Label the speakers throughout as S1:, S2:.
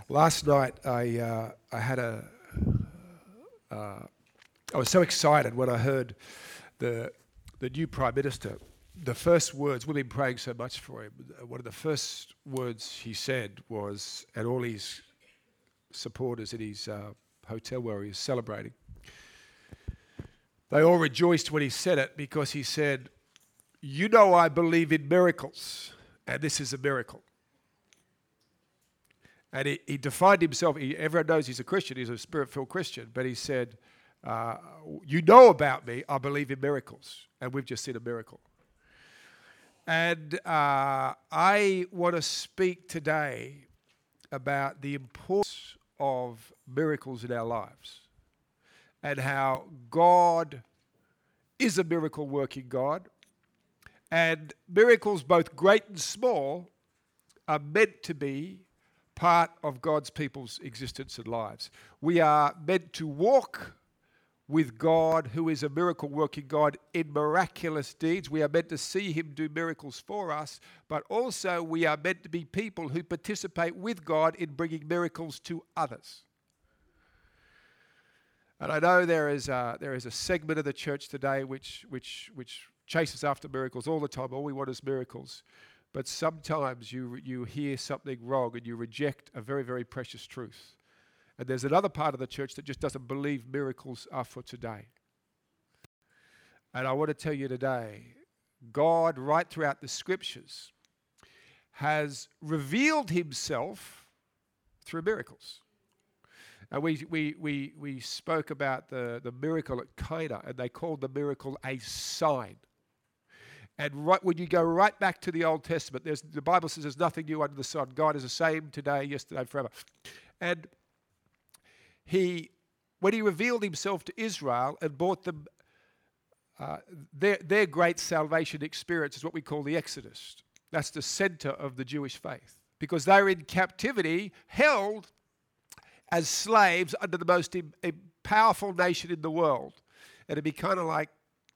S1: Last night I was so excited when I heard the new Prime Minister. The first words, we've been praying so much for him, one of the first words he said was, and all his supporters in his hotel where he was celebrating, they all rejoiced when he said it, because he said, "You know I believe in miracles, and this is a miracle." And he defined himself, everyone knows he's a Christian, he's a Spirit-filled Christian, but he said, you know about me, I believe in miracles, and we've just seen a miracle. And I want to speak today about the importance of miracles in our lives, and how God is a miracle-working God, and miracles, both great and small, are meant to be part of God's people's existence and lives. We are meant to walk with God, who is a miracle-working God, in miraculous deeds. We are meant to see him do miracles for us, but also we are meant to be people who participate with God in bringing miracles to others. And I know there is a segment of the church today which chases after miracles all the time. All we want is miracles. But sometimes you hear something wrong and you reject a very, very precious truth. And there's another part of the church that just doesn't believe miracles are for today. And I want to tell you today, God, right throughout the scriptures, has revealed himself through miracles. And we spoke about the miracle at Cana, and they called the miracle a sign. And right when you go right back to the Old Testament, the Bible says there's nothing new under the sun. God is the same today, yesterday, forever. And when he revealed himself to Israel and brought them their great salvation experience, is what we call the Exodus. That's the center of the Jewish faith, because they were in captivity, held as slaves under the most powerful nation in the world. And it'd be kind of like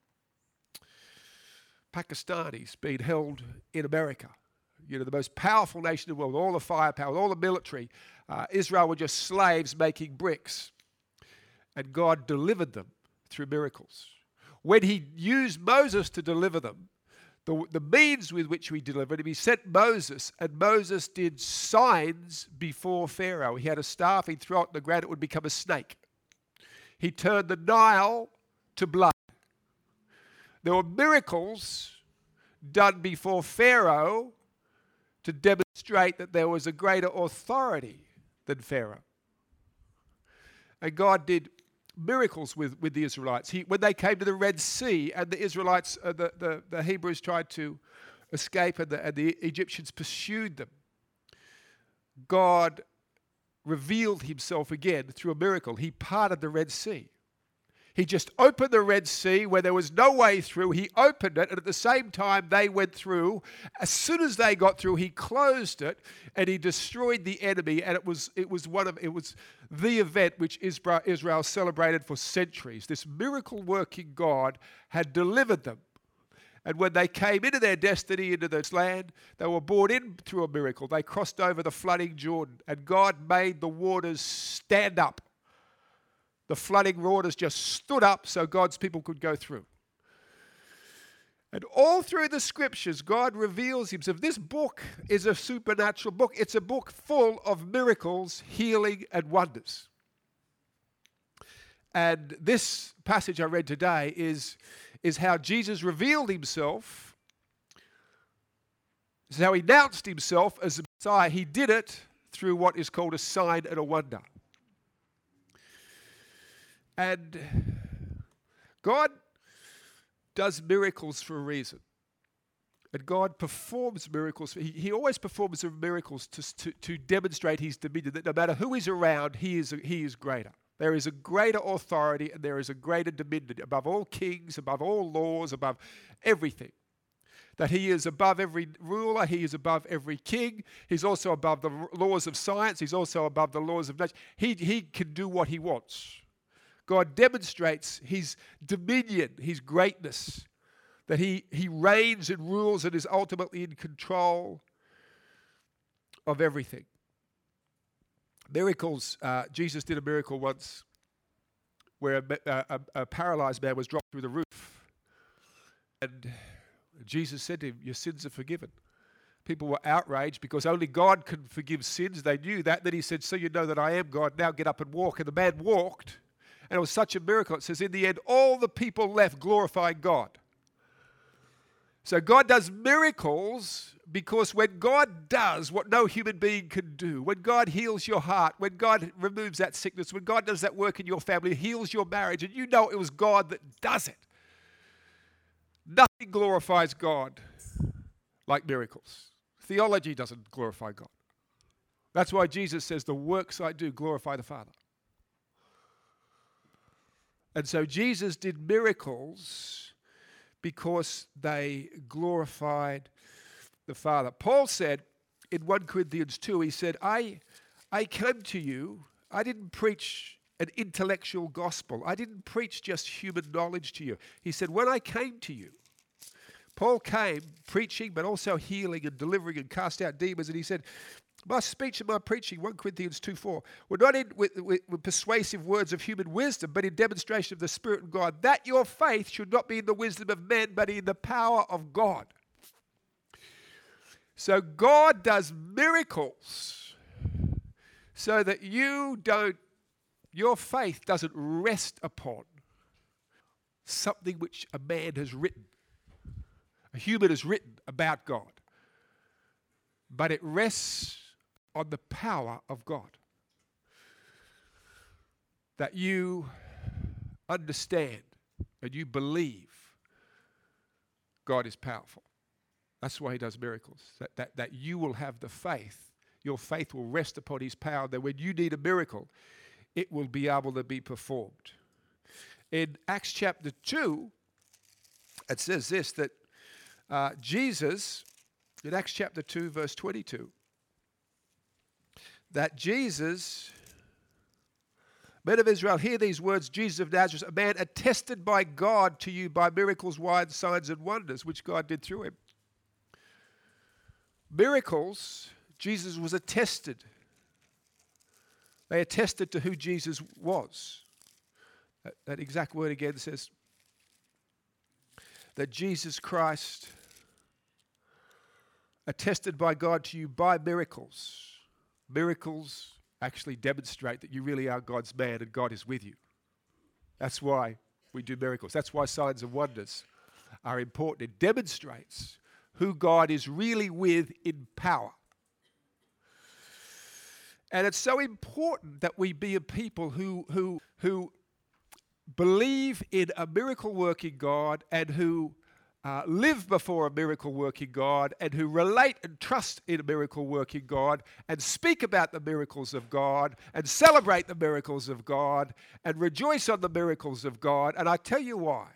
S1: Pakistanis being held in America, the most powerful nation in the world, with all the firepower, with all the military. Israel were just slaves making bricks, and God delivered them through miracles. When he used Moses to deliver them, the means with which he delivered him, he sent Moses, and Moses did signs before Pharaoh. He had a staff, he'd throw it in the ground, it would become a snake. He turned the Nile to blood. There were miracles done before Pharaoh to demonstrate that there was a greater authority than Pharaoh. And God did miracles with the Israelites. When they came to the Red Sea, and the Israelites, the Hebrews tried to escape, and the Egyptians pursued them, God revealed himself again through a miracle. He parted the Red Sea. He just opened the Red Sea where there was no way through. He opened it, and at the same time they went through. As soon as they got through, he closed it, and he destroyed the enemy. And it was the event which Israel celebrated for centuries. This miracle-working God had delivered them. And when they came into their destiny, into this land, they were brought in through a miracle. They crossed over the flooding Jordan, and God made the waters stand up. The flooding waters just stood up so God's people could go through. And all through the scriptures, God reveals himself. This book is a supernatural book. It's a book full of miracles, healing, and wonders. And this passage I read today is how Jesus revealed himself. This is how he announced himself as the Messiah. He did it through what is called a sign and a wonder. And God does miracles for a reason. And God performs miracles. He always performs miracles to demonstrate his dominion, that no matter who is around, he is greater. There is a greater authority, and there is a greater dominion above all kings, above all laws, above everything. That he is above every ruler, he is above every king. He's also above the laws of science. He's also above the laws of nature. He can do what he wants. God demonstrates his dominion, his greatness, that he reigns and rules and is ultimately in control of everything. Miracles. Jesus did a miracle once where a paralyzed man was dropped through the roof. And Jesus said to him, your sins are forgiven. People were outraged because only God can forgive sins. They knew that. Then he said, so you know that I am God. Now get up and walk. And the man walked. And it was such a miracle. It says, in the end, all the people left glorifying God. So God does miracles because when God does what no human being can do, when God heals your heart, when God removes that sickness, when God does that work in your family, heals your marriage, and you know it was God that does it. Nothing glorifies God like miracles. Theology doesn't glorify God. That's why Jesus says, the works I do glorify the Father. And so Jesus did miracles because they glorified the Father. Paul said in 1 Corinthians 2, he said, I came to you, I didn't preach an intellectual gospel. I didn't preach just human knowledge to you. He said, when I came to you, Paul came preaching, but also healing and delivering and cast out demons. And he said, my speech and my preaching, 1 Corinthians 2:4, were not in with persuasive words of human wisdom, but in demonstration of the Spirit of God, that your faith should not be in the wisdom of men, but in the power of God. So God does miracles so that your faith doesn't rest upon something which a man has written. A human has written about God. But it rests on the power of God. That you understand and you believe God is powerful. That's why he does miracles. That you will have the faith. Your faith will rest upon his power. That when you need a miracle, it will be able to be performed. In Acts chapter 2, it says this, that Jesus, in Acts chapter 2, verse 22, that Jesus, men of Israel, hear these words, Jesus of Nazareth, a man attested by God to you by miracles, signs, and wonders, which God did through him. Miracles, Jesus was attested. They attested to who Jesus was. That exact word again says that Jesus Christ attested by God to you by miracles. Miracles actually demonstrate that you really are God's man and God is with you. That's why we do miracles. That's why signs and wonders are important. It demonstrates who God is really with in power. And it's so important that we be a people who believe in a miracle-working God and who live before a miracle-working God and who relate and trust in a miracle-working God and speak about the miracles of God and celebrate the miracles of God and rejoice on the miracles of God. And I tell you why.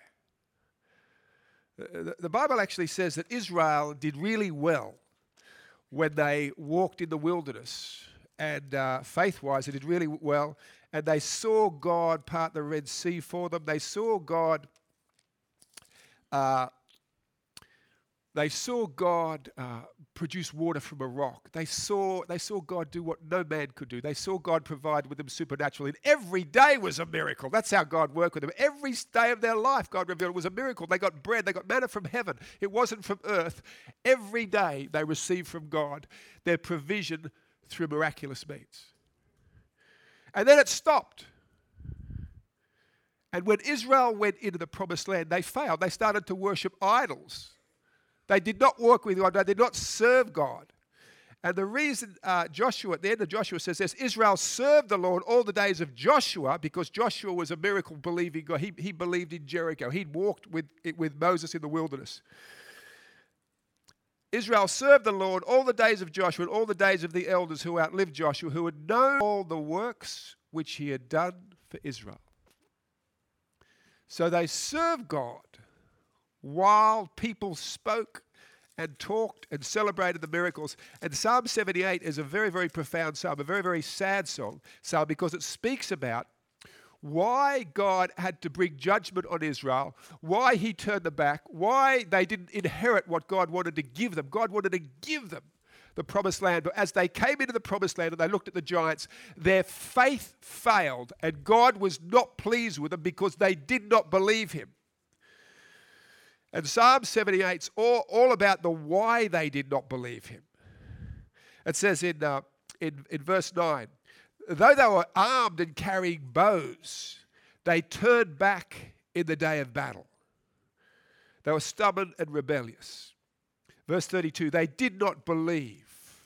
S1: The Bible actually says that Israel did really well when they walked in the wilderness. And faith-wise, they did really well. And they saw God part the Red Sea for them. They saw God produce water from a rock. They saw God do what no man could do. They saw God provide with them supernaturally. And every day was a miracle. That's how God worked with them. Every day of their life, God revealed it was a miracle. They got bread. They got manna from heaven. It wasn't from earth. Every day they received from God their provision through miraculous means. And then it stopped. And when Israel went into the promised land, they failed. They started to worship idols. They did not walk with God. They did not serve God. And the reason Joshua, at the end of Joshua says this, Israel served the Lord all the days of Joshua because Joshua was a miracle-believing God. He believed in Jericho. He'd walked with Moses in the wilderness. Israel served the Lord all the days of Joshua and all the days of the elders who outlived Joshua, who had known all the works which he had done for Israel. So they served God while people spoke and talked and celebrated the miracles. And Psalm 78 is a very, very profound psalm, a very, very sad psalm because it speaks about why God had to bring judgment on Israel, why he turned them back, why they didn't inherit what God wanted to give them. God wanted to give them the promised land. But as they came into the promised land and they looked at the giants, their faith failed, and God was not pleased with them because they did not believe him. And Psalm 78 is all about the why they did not believe him. It says in verse 9, though they were armed and carrying bows, they turned back in the day of battle. They were stubborn and rebellious. Verse 32, they did not believe.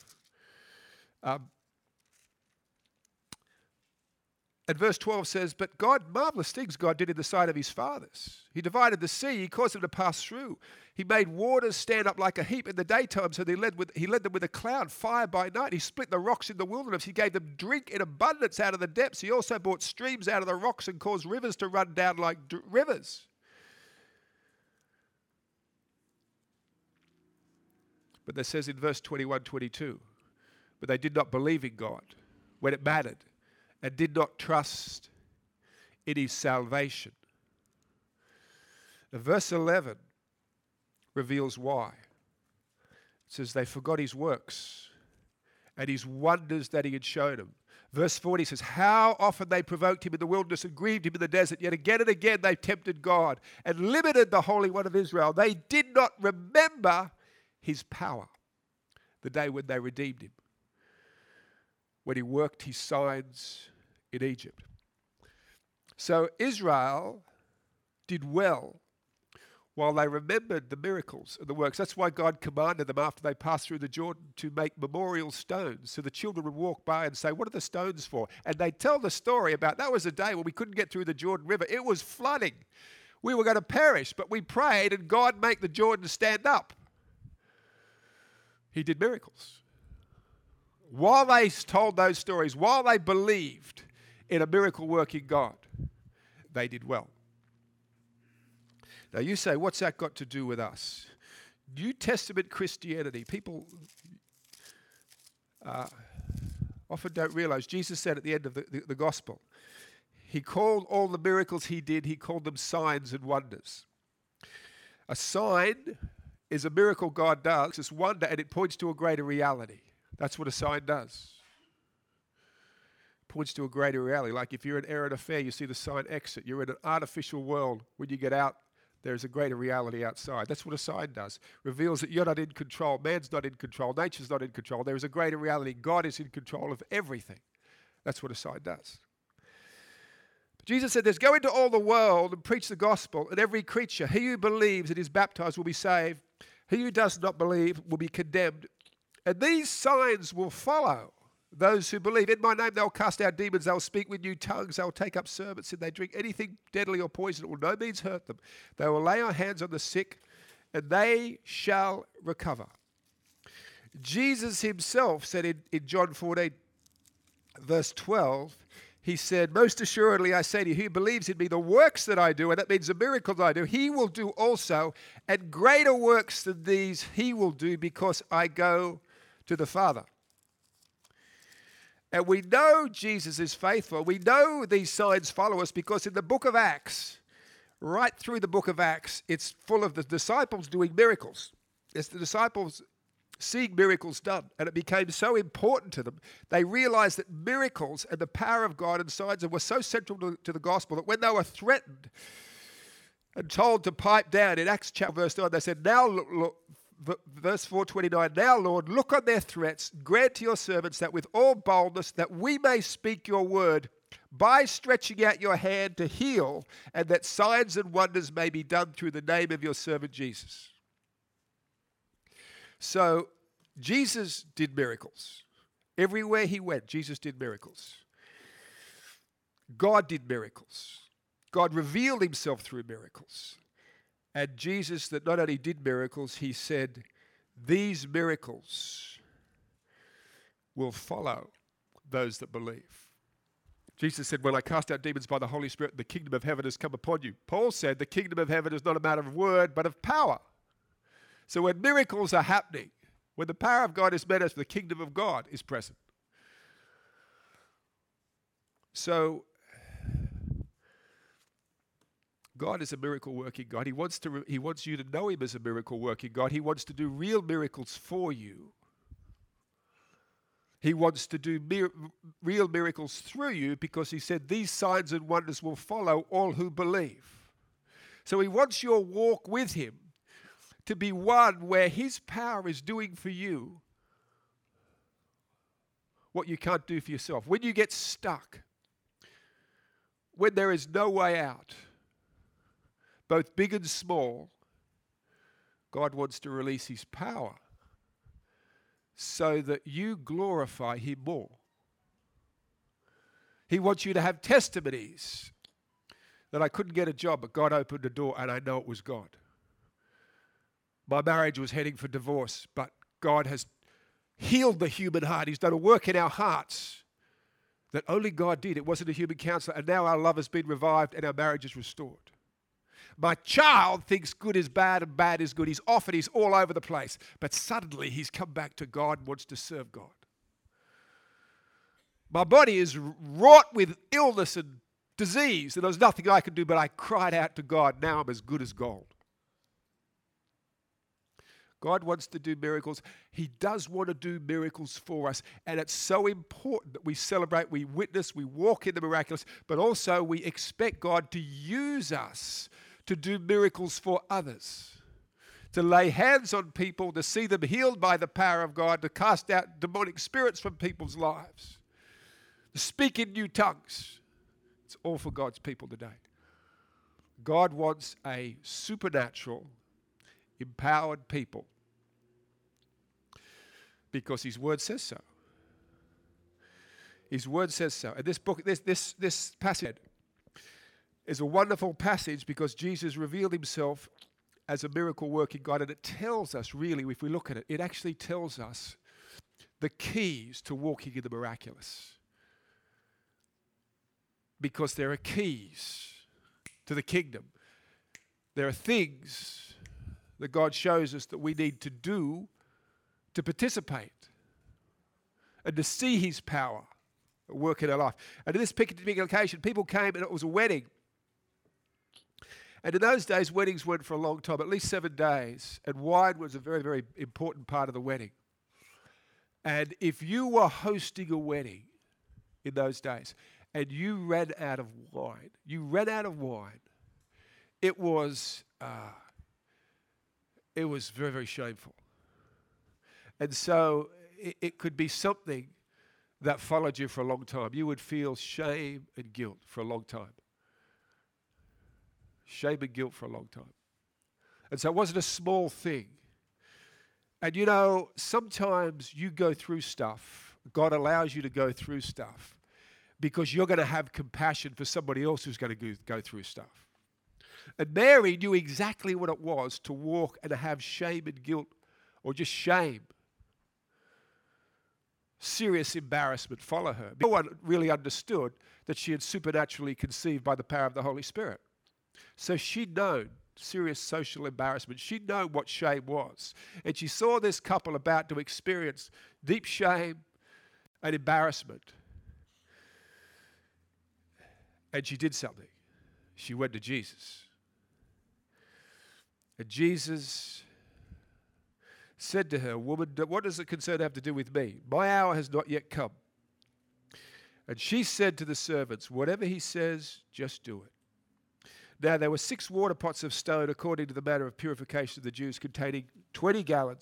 S1: And verse 12 says, but God, marvelous things God did in the sight of his fathers. He divided the sea, he caused them to pass through. He made waters stand up like a heap in the daytime, so he led them with a cloud, fire by night. He split the rocks in the wilderness. He gave them drink in abundance out of the depths. He also brought streams out of the rocks and caused rivers to run down like rivers. But it says in verse 21, 22, but they did not believe in God when it mattered, and did not trust in his salvation. Now, verse 11 reveals why. It says they forgot his works and his wonders that he had shown them. Verse 40 says, how often they provoked him in the wilderness and grieved him in the desert, yet again and again they tempted God and limited the Holy One of Israel. They did not remember his power, the day when they redeemed him, when he worked his signs in Egypt. So Israel did well while they remembered the miracles and the works. That's why God commanded them after they passed through the Jordan to make memorial stones, so the children would walk by and say, what are the stones for? And they tell the story about that was a day when we couldn't get through the Jordan River. It was flooding. We were going to perish, but we prayed and God made the Jordan stand up. He did miracles. While they told those stories, while they believed in a miracle-working God, they did well. Now you say, what's that got to do with us? New Testament Christianity, people often don't realize, Jesus said at the end of the gospel, he called all the miracles he did, he called them signs and wonders. A sign is a miracle God does, it's wonder, and it points to a greater reality. That's what a sign does. It points to a greater reality. Like if you're in Errant Affair, you see the sign exit. You're in an artificial world. When you get out, there's a greater reality outside. That's what a sign does. Reveals that you're not in control. Man's not in control. Nature's not in control. There is a greater reality. God is in control of everything. That's what a sign does. Jesus said this, go into all the world and preach the gospel, and every creature, he who believes and is baptized will be saved. He who does not believe will be condemned. And these signs will follow those who believe. In my name they'll cast out demons, they'll speak with new tongues, they'll take up serpents, and they drink anything deadly or poison. It will no means hurt them. They will lay our hands on the sick, and they shall recover. Jesus himself said in John 14, verse 12, he said, most assuredly I say to you, he who believes in me, the works that I do, and that means the miracles I do, he will do also, and greater works than these he will do, because I go to the Father. And we know Jesus is faithful. We know these signs follow us because in the book of Acts, right through the book of Acts, it's full of the disciples doing miracles. It's the disciples seeing miracles done, and it became so important to them. They realized that miracles and the power of God and signs were so central to the gospel that when they were threatened and told to pipe down, in Acts chapter verse 9, they said, now look, verse 429, now Lord, look on their threats, grant to your servants that with all boldness that we may speak your word by stretching out your hand to heal, and that signs and wonders may be done through the name of your servant Jesus. So Jesus did miracles. Everywhere he went, Jesus did miracles. God did miracles. God revealed himself through miracles. And Jesus, that not only did miracles, he said, these miracles will follow those that believe. Jesus said, when I cast out demons by the Holy Spirit, the kingdom of heaven has come upon you. Paul said, the kingdom of heaven is not a matter of word, but of power. So when miracles are happening, when the power of God is manifest, the kingdom of God is present. So God is a miracle-working God. He wants you to know him as a miracle-working God. He wants to do real miracles for you. He wants to do real miracles through you because he said these signs and wonders will follow all who believe. So he wants your walk with him to be one where his power is doing for you what you can't do for yourself. When you get stuck, when there is no way out, both big and small, God wants to release his power so that you glorify him more. He wants you to have testimonies that I couldn't get a job, but God opened a door and I know it was God. My marriage was heading for divorce, but God has healed the human heart. He's done a work in our hearts that only God did. It wasn't a human counselor. And now our love has been revived and our marriage is restored. My child thinks good is bad and bad is good. He's off and he's all over the place. But suddenly he's come back to God and wants to serve God. My body is wrought with illness and disease. And there was nothing I could do, but I cried out to God. Now I'm as good as gold. God wants to do miracles. He does want to do miracles for us. And it's so important that we celebrate, we witness, we walk in the miraculous, but also we expect God to use us to do miracles for others, to lay hands on people, to see them healed by the power of God, to cast out demonic spirits from people's lives, to speak in new tongues. It's all for God's people today. God wants a supernatural, empowered people because his word says so. His word says so. And this book, this passage is a wonderful passage because Jesus revealed himself as a miracle working God. And it tells us, really, if we look at it, it actually tells us the keys to walking in the miraculous. Because there are keys to the kingdom. There are things that God shows us that we need to do to participate and to see his power at work in our life. And in this particular occasion, people came and it was a wedding. And in those days, weddings went for a long time, at least 7 days. And wine was a very, very important part of the wedding. And if you were hosting a wedding in those days and you ran out of wine, it was very, very shameful. And so it could be something that followed you for a long time. You would feel shame and guilt for a long time. Shame and guilt for a long time. And so it wasn't a small thing. And you know, sometimes you go through stuff. God allows you to go through stuff because you're going to have compassion for somebody else who's going to go through stuff. And Mary knew exactly what it was to walk and to have shame and guilt, or just shame, serious embarrassment follow her. No one really understood that she had supernaturally conceived by the power of the Holy Spirit. So she'd known serious social embarrassment. She'd known what shame was. And she saw this couple about to experience deep shame and embarrassment. And she did something. She went to Jesus. And Jesus said to her, "Woman, what does the concern have to do with me? My hour has not yet come." And she said to the servants, "Whatever he says, just do it." Now there were 6 water pots of stone according to the manner of purification of the Jews, containing 20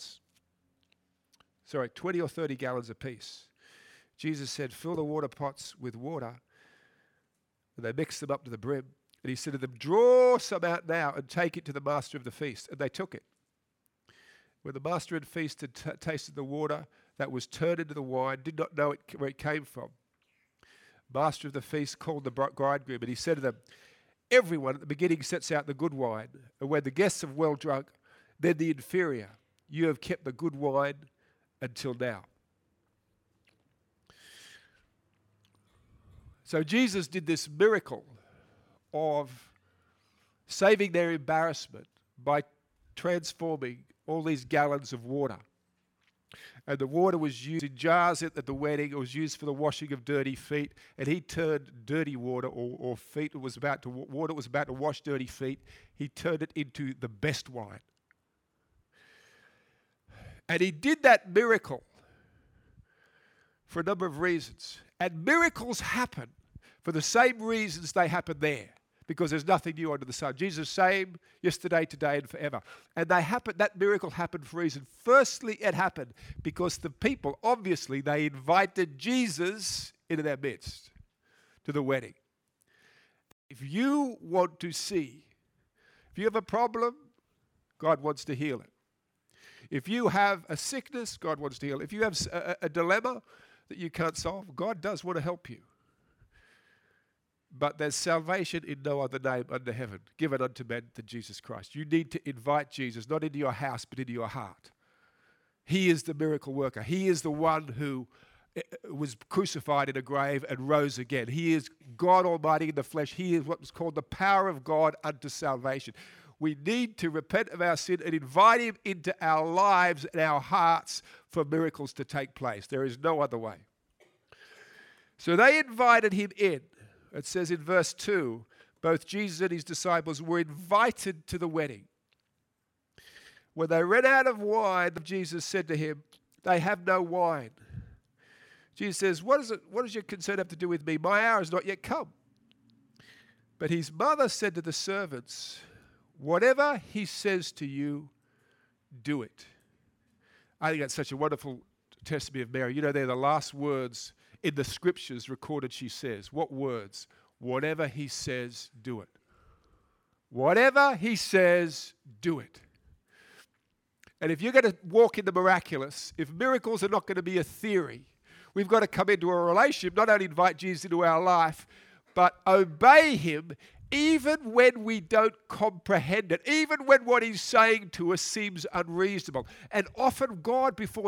S1: or 30 gallons apiece. Jesus said, "Fill the water pots with water." And they mixed them up to the brim. And he said to them, "Draw some out now and take it to the master of the feast." And they took it. When the master of the feast had tasted the water that was turned into the wine, did not know where it came from. Master of the feast called the bridegroom, and he said to them, "Everyone at the beginning sets out the good wine, and when the guests have well drunk, then the inferior. You have kept the good wine until now." So Jesus did this miracle of saving their embarrassment by transforming all these gallons of water. And the water was used in jars at the wedding. It was used for the washing of dirty feet. And he turned dirty water or feet, water was about to wash dirty feet. He turned it into the best wine. And he did that miracle for a number of reasons. And miracles happen for the same reasons they happen there, because there's nothing new under the sun. Jesus is the same yesterday, today, and forever. And that miracle happened for a reason. Firstly, it happened because the people, obviously, they invited Jesus into their midst to the wedding. If you want to see, if you have a problem, God wants to heal it. If you have a sickness, God wants to heal it. If you have a dilemma that you can't solve, God does want to help you. But there's salvation in no other name under heaven given unto men than Jesus Christ. You need to invite Jesus, not into your house, but into your heart. He is the miracle worker. He is the one who was crucified in a grave and rose again. He is God Almighty in the flesh. He is what is called the power of God unto salvation. We need to repent of our sin and invite him into our lives and our hearts for miracles to take place. There is no other way. So they invited him in. It says in verse 2, both Jesus and his disciples were invited to the wedding. When they ran out of wine, Jesus said to him, they have no wine. Jesus says, what does your concern have to do with me? My hour has not yet come. But his mother said to the servants, whatever he says to you, do it. I think that's such a wonderful testimony of Mary. You know, they're the last words in the scriptures recorded she says. What words? Whatever he says, do it. Whatever he says, do it. And if you're going to walk in the miraculous, if miracles are not going to be a theory, we've got to come into a relationship, not only invite Jesus into our life, but obey him even when we don't comprehend it, even when what he's saying to us seems unreasonable. And often God, before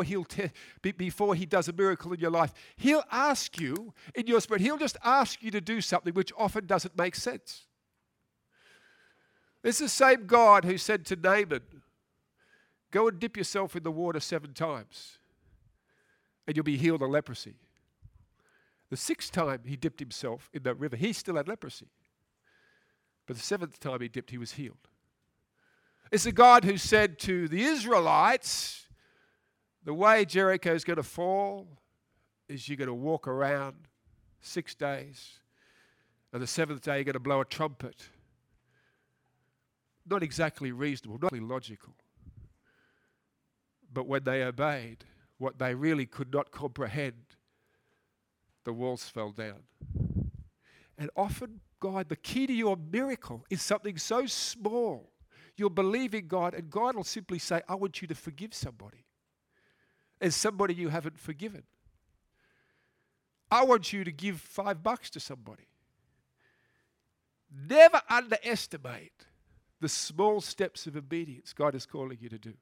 S1: he does a miracle in your life, he'll ask you in your spirit, he'll just ask you to do something which often doesn't make sense. It's the same God who said to Naaman, go and dip yourself in the water 7 times and you'll be healed of leprosy. The 6th time he dipped himself in that river, he still had leprosy. But the 7th time he dipped, he was healed. It's the God who said to the Israelites, the way Jericho is going to fall is you're going to walk around 6 days, and the 7th day you're going to blow a trumpet. Not exactly reasonable, not exactly logical. But when they obeyed what they really could not comprehend, the walls fell down. And often, God, the key to your miracle is something so small. You're believing God, and God will simply say, I want you to forgive somebody. As somebody you haven't forgiven. I want you to give $5 to somebody. Never underestimate the small steps of obedience God is calling you to do.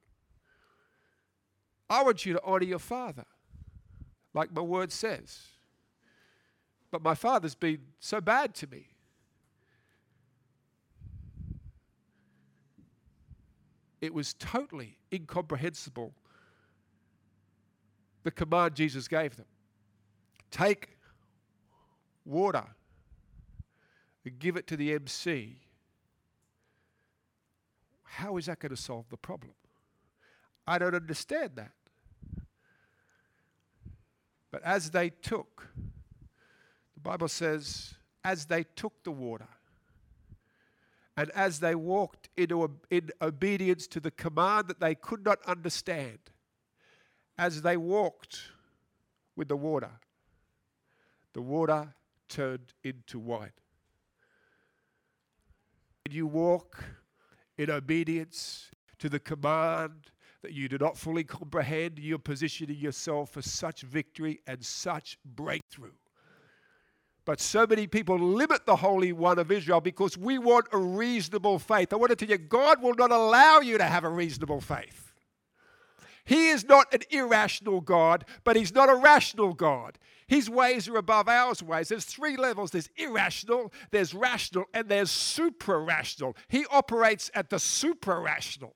S1: I want you to honor your father, like my word says. But my father's been so bad to me. It was totally incomprehensible, the command Jesus gave them. Take water and give it to the MC. How is that going to solve the problem? I don't understand that. But as they took, the Bible says, as they took the water, and as they walked in obedience to the command that they could not understand, as they walked with the water turned into wine. When you walk in obedience to the command that you do not fully comprehend, you're positioning yourself for such victory and such breakthrough. But so many people limit the Holy One of Israel because we want a reasonable faith. I want to tell you, God will not allow you to have a reasonable faith. He is not an irrational God, but he's not a rational God. His ways are above our ways. There's 3 levels. There's irrational, there's rational, and there's supra-rational. He operates at the supra-rational.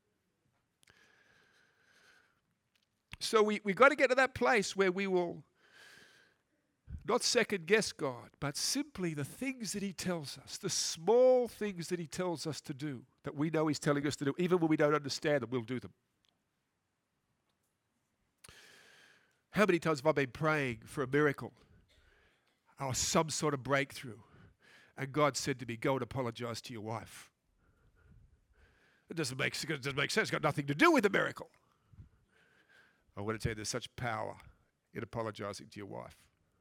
S1: So we've got to get to that place where we will not second guess God, but simply the things that he tells us, the small things that he tells us to do, that we know he's telling us to do, even when we don't understand them, we'll do them. How many times have I been praying for a miracle or some sort of breakthrough, and God said to me, go and apologize to your wife? It doesn't make sense. It's got nothing to do with the miracle. I want to tell you, there's such power in apologizing to your wife.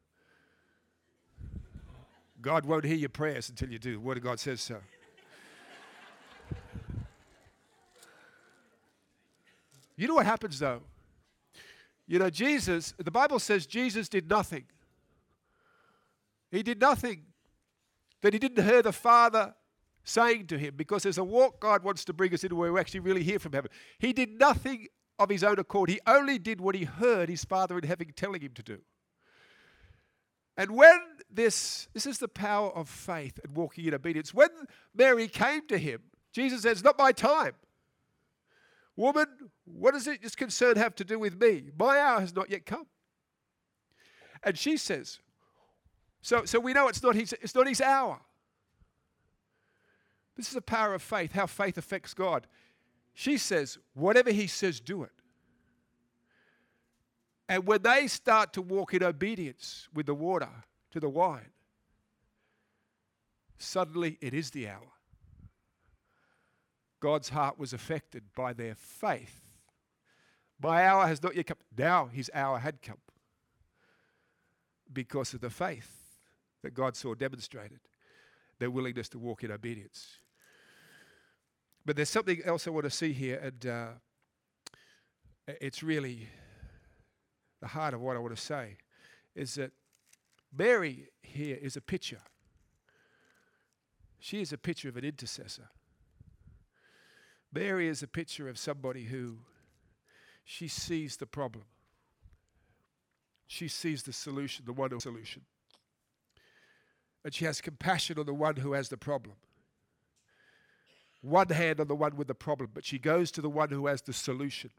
S1: God won't hear your prayers until you do. The Word of God says so. You know what happens, though? You know, Jesus, the Bible says Jesus did nothing. He did nothing that he didn't hear the Father saying to him, because there's a walk God wants to bring us into where we actually really hear from heaven. He did nothing of his own accord. He only did what he heard his Father in heaven telling him to do. And when this is the power of faith and walking in obedience. When Mary came to him, Jesus says, not my time. Woman, what does this concern have to do with me? My hour has not yet come. And she says, so we know it's not his hour. This is the power of faith, how faith affects God. She says, whatever he says, do it. And when they start to walk in obedience with the water to the wine, suddenly it is the hour. God's heart was affected by their faith. My hour has not yet come. Now his hour had come because of the faith that God saw demonstrated, their willingness to walk in obedience. But there's something else I want to see here, and it's really the heart of what I want to say, is that Mary here is a picture. She is a picture of an intercessor. Mary is a picture of somebody who, she sees the problem. She sees the solution, the one solution. And she has compassion on the one who has the problem. One hand on the one with the problem, but she goes to the one who has the solution.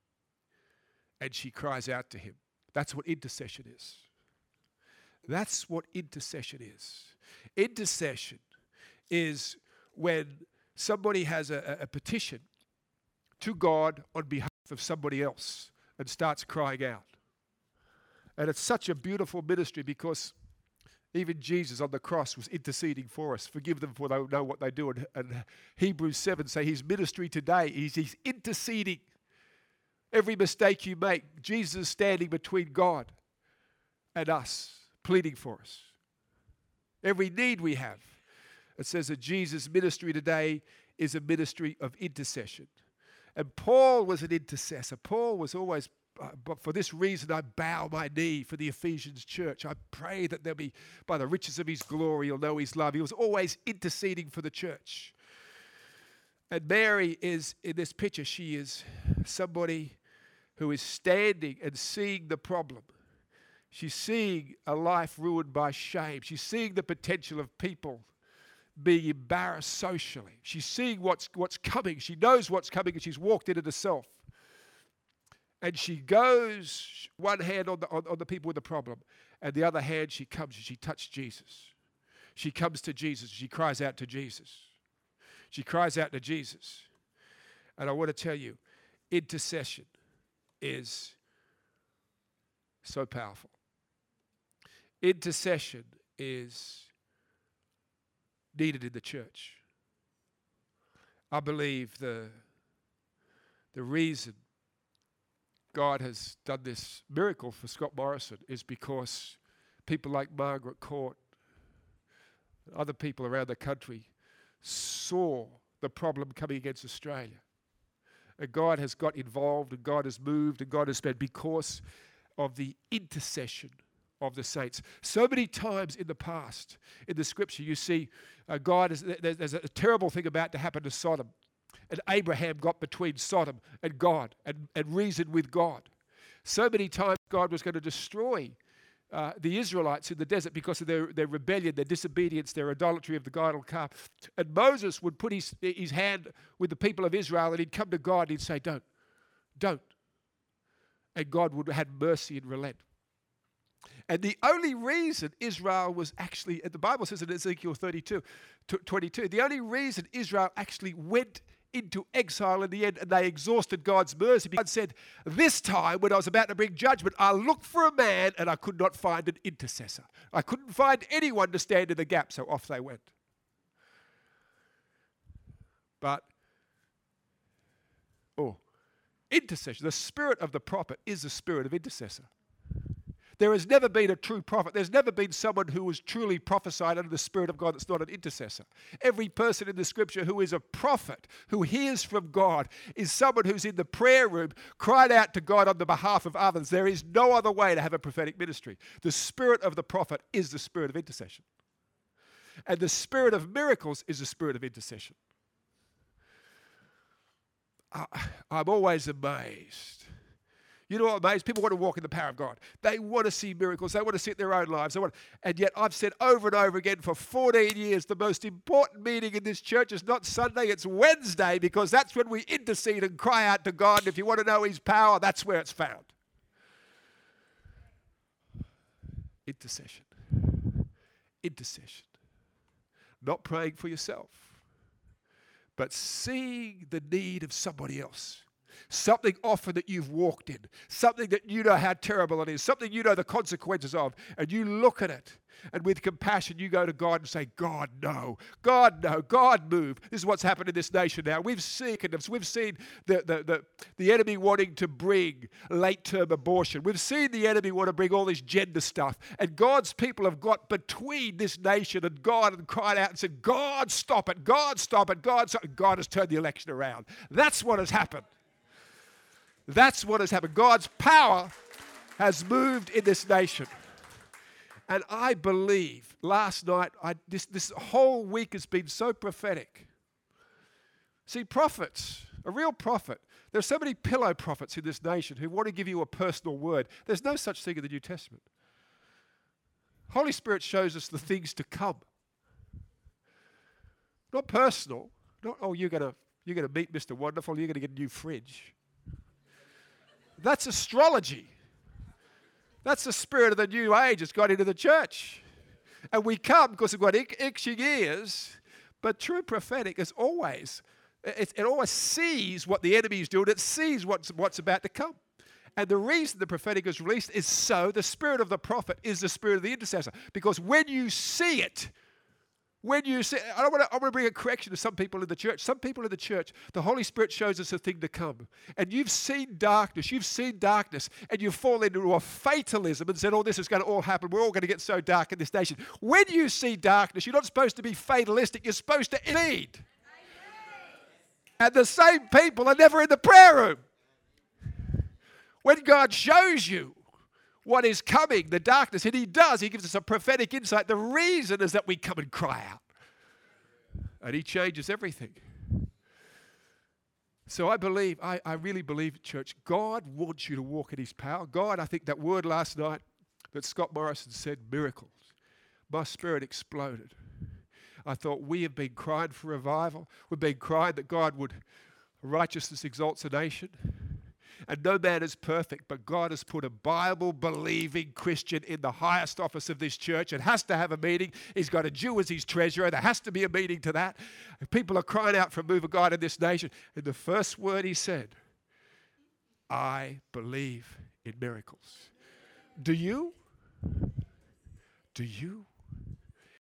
S1: And she cries out to him. That's what intercession is. That's what intercession is. Intercession is when somebody has a petition to God on behalf of somebody else and starts crying out. And it's such a beautiful ministry, because even Jesus on the cross was interceding for us. Forgive them, for they don't know what they do. And Hebrews 7 say his ministry today is he's interceding. Every mistake you make, Jesus is standing between God and us, pleading for us. Every need we have. It says that Jesus' ministry today is a ministry of intercession. And Paul was an intercessor. Paul was always, but for this reason I bow my knee for the Ephesians church. I pray that they'll be, by the riches of his glory, you'll know his love. He was always interceding for the church. And Mary is, in this picture, she is somebody who is standing and seeing the problem. She's seeing a life ruined by shame. She's seeing the potential of people being embarrassed socially. She's seeing what's coming. She knows what's coming, and she's walked in it herself. And she goes, one hand on the people with the problem, and the other hand she comes and she touches Jesus. She comes to Jesus. She cries out to Jesus. She cries out to Jesus. And I want to tell you, intercession is so powerful. Intercession is needed in the church. I believe the reason God has done this miracle for Scott Morrison is because people like Margaret Court, other people around the country, saw the problem coming against Australia. And God has got involved, and God has moved, and God has spent because of the intercession of the saints. So many times in the past, in the scripture, you see there's a terrible thing about to happen to Sodom. And Abraham got between Sodom and God and reasoned with God. So many times God was going to destroy the Israelites in the desert because of their rebellion, their disobedience, their idolatry of the idol calf. And Moses would put his hand with the people of Israel, and he'd come to God and he'd say, don't. And God would have mercy and relent. And the only reason Israel was actually, the Bible says in Ezekiel 22, the only reason Israel actually went into exile in the end, and they exhausted God's mercy. God said, this time when I was about to bring judgment, I looked for a man and I could not find an intercessor. I couldn't find anyone to stand in the gap, so off they went. But, intercession, the spirit of the prophet is the spirit of intercessor. There has never been a true prophet. There's never been someone who was truly prophesied under the Spirit of God that's not an intercessor. Every person in the Scripture who is a prophet, who hears from God, is someone who's in the prayer room, cried out to God on the behalf of others. There is no other way to have a prophetic ministry. The spirit of the prophet is the spirit of intercession. And the spirit of miracles is the spirit of intercession. I'm always amazed. You know what amazes? People want to walk in the power of God. They want to see miracles. They want to see it in their own lives. And yet I've said over and over again for 14 years, the most important meeting in this church is not Sunday, it's Wednesday, because that's when we intercede and cry out to God. And if you want to know His power, that's where it's found. Intercession. Intercession. Not praying for yourself, but seeing the need of somebody else. Something often that you've walked in, something that you know how terrible it is, something you know the consequences of, and you look at it, and with compassion you go to God and say, God, no. God, no. God, move. This is what's happened in this nation now. We've seen the enemy wanting to bring late-term abortion. We've seen the enemy want to bring all this gender stuff, and God's people have got between this nation and God and cried out and said, God, stop it. God, stop it. God, stop it. God has turned the election around. That's what has happened. That's what has happened. God's power has moved in this nation. And I believe last night, this whole week has been so prophetic. See, prophets, a real prophet, there are so many pillow prophets in this nation who want to give you a personal word. There's no such thing in the New Testament. Holy Spirit shows us the things to come. Not personal. Not, you're going to meet Mr. Wonderful, you're going to get a new fridge. That's astrology. That's the spirit of the new age that's got into the church. And we come because we've got itching ears, but true prophetic is always, it always sees what the enemy is doing. It sees what's about to come. And the reason the prophetic is released is so the spirit of the prophet is the spirit of the intercessor. Because when you see it, I want to bring a correction to some people in the church. Some people in the church, the Holy Spirit shows us a thing to come. And you've seen darkness, and you fall into a fatalism and said, this is going to all happen. We're all going to get so dark in this nation. When you see darkness, you're not supposed to be fatalistic. You're supposed to lead. And the same people are never in the prayer room. When God shows you what is coming, the darkness, and He gives us a prophetic insight. The reason is that we come and cry out. And He changes everything. So I really believe, church, God wants you to walk in His power. God, I think that word last night that Scott Morrison said, miracles. My spirit exploded. I thought we have been crying for revival. We've been crying that God would, righteousness exalts a nation. And no man is perfect, but God has put a Bible-believing Christian in the highest office of this church. It has to have a meeting. He's got a Jew as his treasurer. There has to be a meeting to that. People are crying out for a move of God in this nation. And the first word he said, I believe in miracles. Do you? Do you?